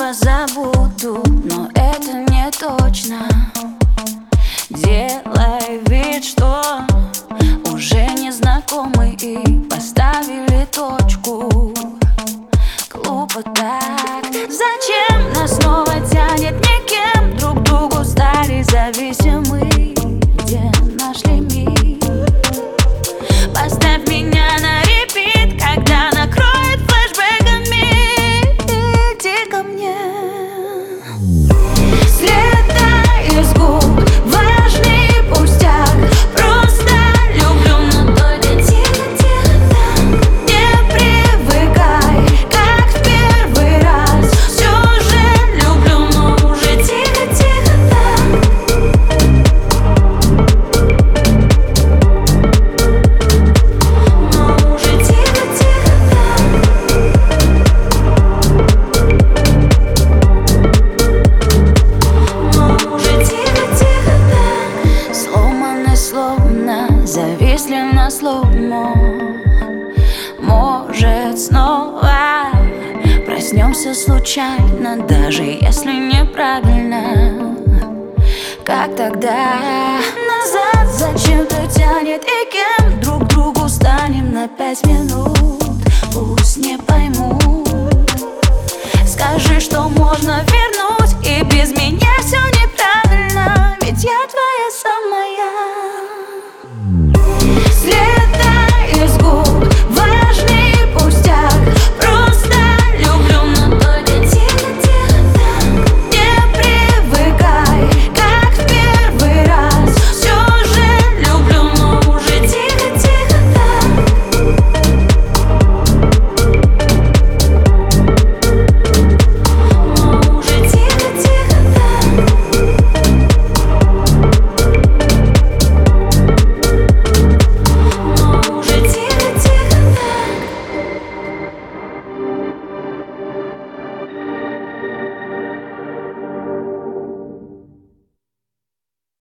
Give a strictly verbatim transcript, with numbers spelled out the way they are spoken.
снова забуду, но это не точно. Делай вид, что уже не знакомы и поставили точку. Глупо так. Зачем нас снова тянет никем? Друг другу стали зависимы. Где наш лимит? Поставь меня на репит, когда накроет флешбэками. Иди ко мне. Слетай из губ, важный пустяк. Просто люблю, но только тихо-тихо. Не привыкай, как в первый раз. Все же люблю, но уже тихо-тихо. Но уже тихо-тихо. Но уже тихо-тихо. Сломаны словно зависли на слоумо. Может, снова проснемся случайно, даже если неправильно. Как тогда? Назад зачем-то тянет, и кем друг другу станем на пять минут? Пусть не поймут. Скажи, что можно вернуть и без меня.